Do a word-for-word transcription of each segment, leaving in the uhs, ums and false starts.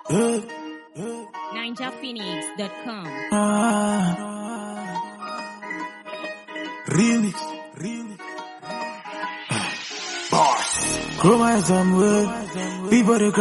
ninja phoenix dot com. Ah, remix, remix. Boss, Chroma somewhere. People they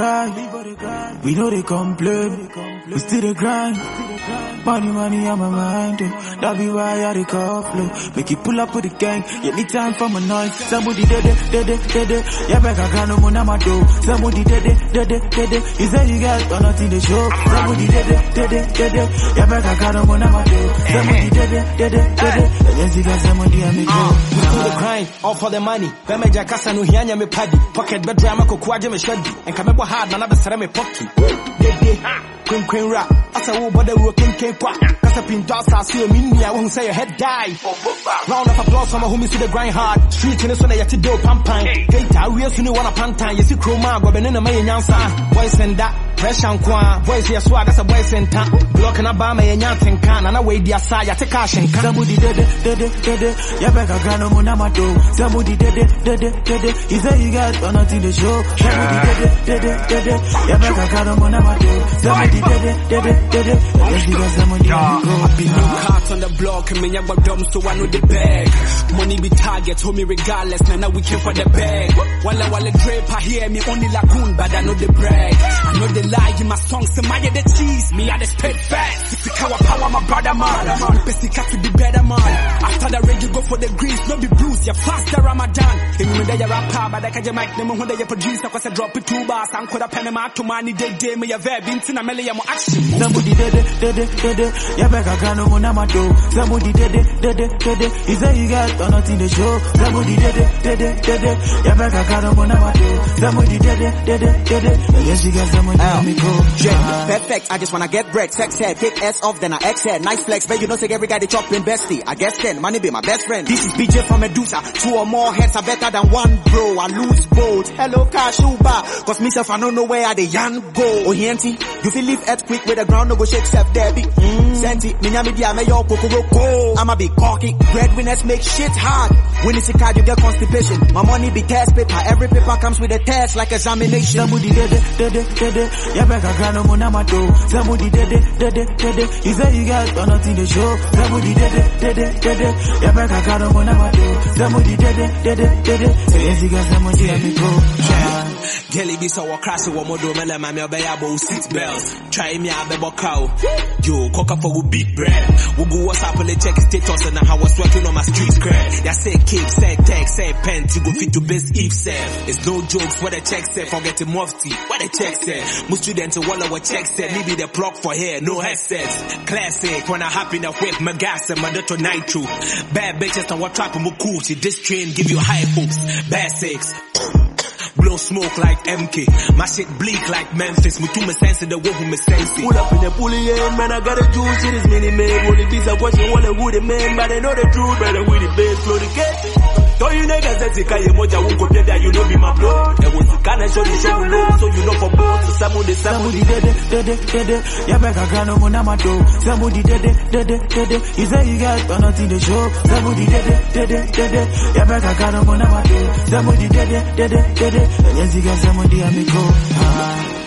cry, we know they complain. We still they grind. Money, money on my mind. That be why I dey call flow. Make you pull up with the gang. You need time for my noise. Somebody did it, did it, did it. Yeah, back I got no money on my door. Somebody did it, did it, did it. You say you got but nothing to show. Somebody did it, did it, did it. Yeah, back I got no money on my door. Somebody did it, did it, did it. Yes, you got somebody on me go. We still the grind, all for the money. Bemeja kasa no hianya me paddy. Pocket bedroom ako kuaje me shadi. And kamebo hard na be sere me pocky. Dede, queen queen rap. Asa wo bode wo king king kwa. Kasa pin dust see me ni I won't say your head die. Round of applause for my homies to the grind hard. Street in the sun yati do pampan. Gate we so ni wanna pantan. Yesi chroma go be na me nyansa. Voice and that pressure kwa. Voice ya swag as a voice and ta. Block na ba me nyanten kan na we dia sa ya take cash and somebody dede dede dede. Ya back I got no money on my door. Somebody dede dede dede. He say you got but nothing to show. Somebody dede dede dede. Ya back I got no money on my door. Somebody dede dede dede. Yes, you got somebody on me go. Be no cards on the block, and me ya got dumb, so I know the bag. Money be target, hold me regardless, now, now we came for the bag. While I while the drape, I hear me only lagoon, but I know the brag. I know the lie in my songs, so my the cheese, me I the spit fast. If you power, power, my brother man, the best you to be better man. After the rain, you go for the grease, no be bruise, you're faster Ramadan. In me there you rap, but I can't make them when they produce, I I drop it two bars, and could have penny mark to money, they day, me a verb, into a million more action. Somebody did it, did it, did it. Yeah, back I got no money on my door. Somebody did it, did it, did it. He say you got but nothing to show. Somebody did it, did it, did it. Yeah, back I got no money on my door. Somebody did it, did it, did it. Yes, you got somebody on me go. Yeah, perfect. I just wanna get bread, sex head, take S off, then I X head. Nice flex, but you know say every guy they chopping bestie. I guess Ken, money be my best friend. This is B J from Medusa. Two or more heads are better than one, bro. I lose both. Hello, Kashuba. Cause myself I don't know where I the yan go. Oh, Yenti, you feel leave earthquake where the ground no go shake step there be. Mm. Senti, minyami dia me yo kokoroko. I'ma be cocky. Breadwinners make shit hard. When it's a card, you get constipation. My money be test paper. Every paper comes with a test like examination. Somebody did it, did it, did it. Yeah, back I got no money on my door. Somebody did it, did it, did it. He say you got but nothing to show. Somebody did it, did it, did it. Yeah, back I got no money on my door. Somebody did it, did it, did it. Yes, you got somebody on me go. Jelly be so crash one more do mele mami obey abo seat belts. Try me a bebo cow. Yo, cock up for big bread. We go WhatsApp and check status and how I was working on my street cred. Ya say cake, say text, say pen, to go fit to best if say. It's no jokes what the check say, forget the mufti. What the check say. Most students wall our check say, maybe the plug for hair, no headsets. Classic, when I hop in the whip, my gas and my daughter nitro. Bad bitches and what trap and cool. This train give you high hopes. Basics. Blow smoke like M K. My shit bleak like Memphis. Me too me sense the way who me sense it. Pull up in the pulley end, man, I got a juice. It is mini man. Only these are what you want to woody man. But they know the truth, better with the base, flow the cat. Don't you niggas that take a moja won't go that you know be my blood. There was the kind of show the show you know, so you know for both. So somebody, somebody did it, did it, did it. Yeah, back I got no money on my door. Somebody did it, did it, did it. He say you got but nothing to show. Somebody did it, did it, did it. Yeah, back I got no money on my door. Somebody did it, did it, did it. Yes, you got somebody on me go. Ah.